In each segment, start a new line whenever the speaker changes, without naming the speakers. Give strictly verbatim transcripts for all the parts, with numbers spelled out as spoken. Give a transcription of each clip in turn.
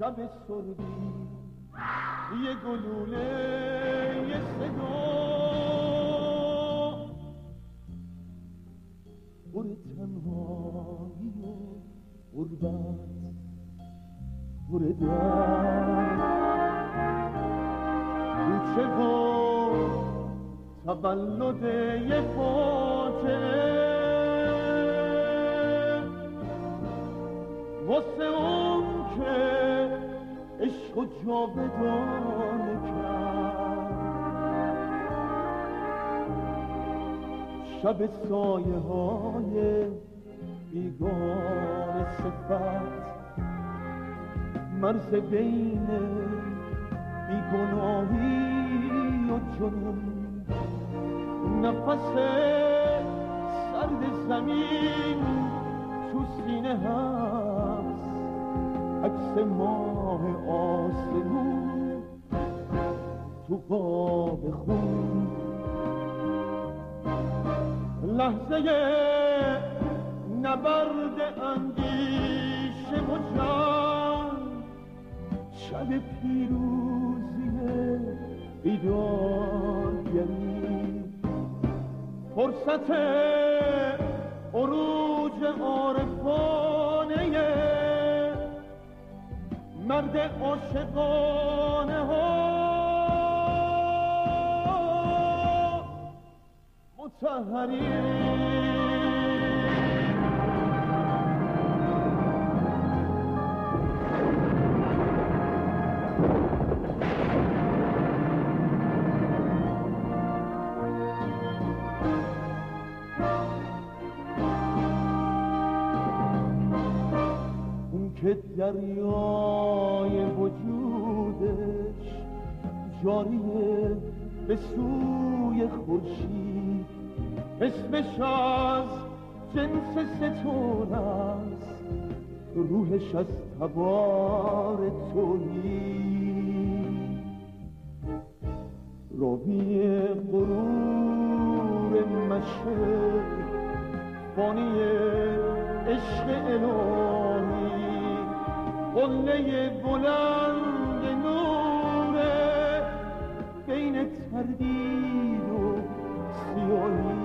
شب سردی یه گلوله یه صدا پر تنهایی و غربت پر درد کوچه و تولد یه فاجعه واسه اون که عشق و جاودانه کرد شب سایه های بیگانه صفت مرز بین بیگناهی و جنون نفس سرد زمین تو سینه هست عکس ماه آسمون تو قاب خون لحظه نبرد اندیشه و جان شب پیروزی بیدارگری فرصت عروج عارفانه مرد عاشقانه ها مطهری که دریای وجودش جاریه به سوی خورشید اسمش از جنس ستون است روحش از تبار توحید راوی غرور مشهد فانی عشق الهی قله بلند نوره بین تردید و سیاهی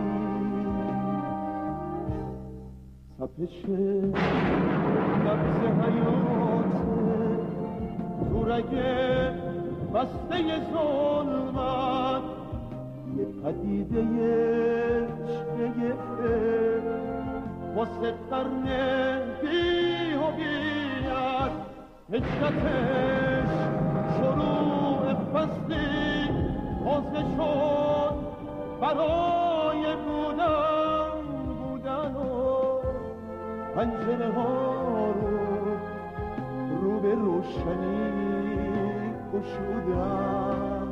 تپش نبض حیاته تو رگ بسته ظلمت یه پدیده شگفته واسه قرن بی و بیاد هجرتش شروع فصلی تازه شد برای بودن بودن و پنجره ها رو رو به روشنی گشودن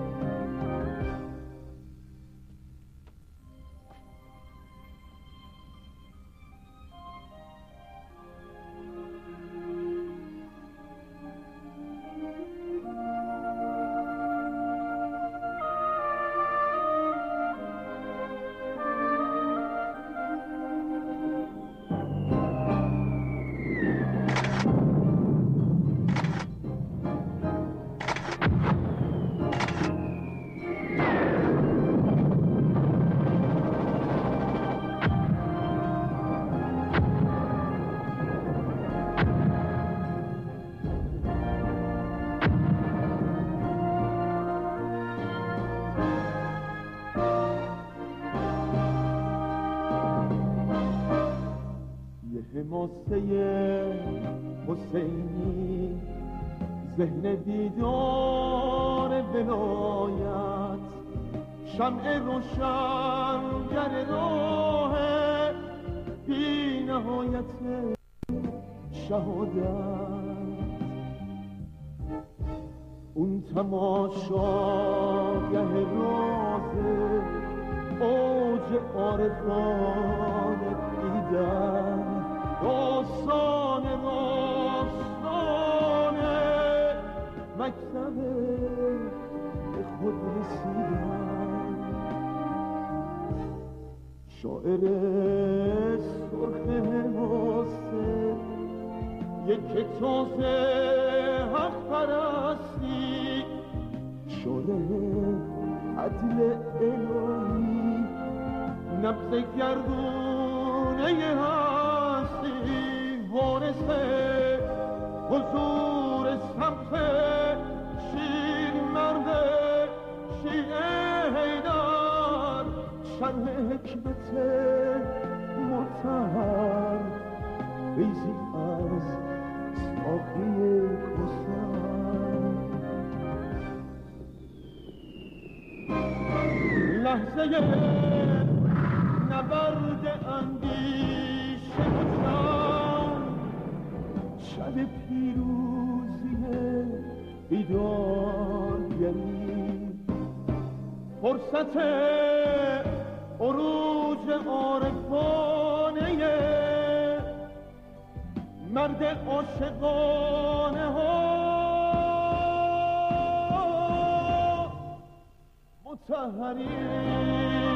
حماسه حسینی ذهن بیدار ولایت شمع روشنگر راه بی نهایت شهادت اون تماشاگه رازه اوج عارفان دیدن داستان داستانه مکتب به خود رسیدن شاعر سرخ حماسه یک تازه حق پرستی شعله عدل الهی نبض گردونه هستی وارثه حضور سمت شیر مرده شیعه حیدر شرح حکمت مطهر بیزی از ساقی کسر لحظه نبرد اندیشه بودم شب پیروزی بیدارگری فرصت عروج عارفانه مرد عاشقانه ها مطهری